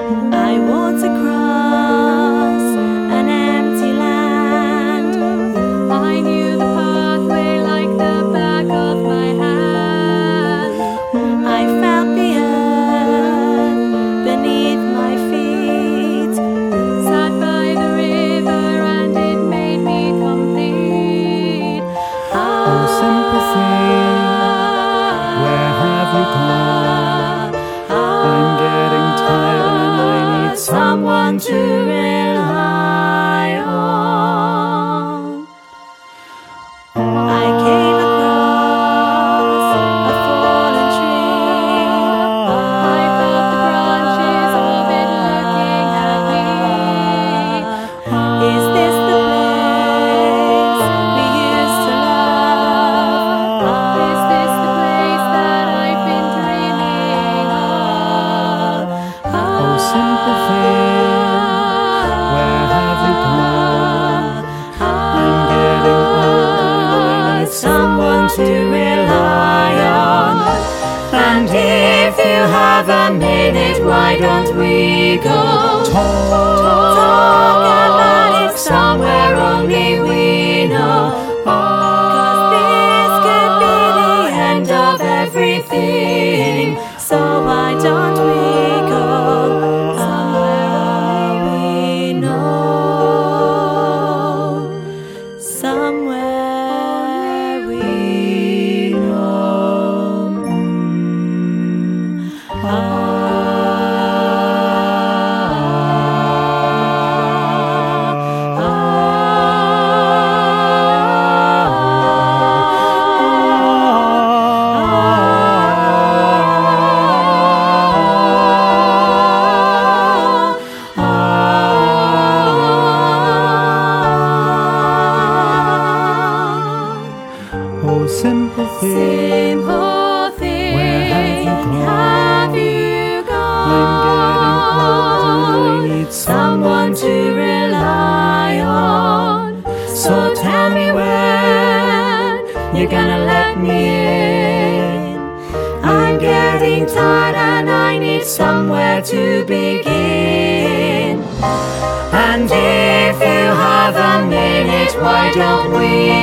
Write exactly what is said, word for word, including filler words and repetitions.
I walked across an empty land. I knew the pathway like the back of my hand. I felt the earth beneath my feet. Sat by the river and it made me complete. Oh, sympathy, where have you gone? I'm getting tired and I need Someone to rely on. I came across a fallen tree. I felt the branches of it looking at me. Is this the place we used to love? Is this the place that I've been dreaming of? Oh, sympathy, where have you gone? I'm getting old and I need Someone to rely on. And if you have a minute, why don't we go talk. talk about it somewhere only we know? 'Cause this could be the end of everything. So why don't we go somewhere only we know? Somewhere we know. Ah. Oh, sympathy, Sympathy, where have you gone? have you I'm getting old and I gone? need Someone to rely on. So tell me when you're gonna let me in. I'm getting tired and I need somewhere to begin. And if you have a minute, why don't we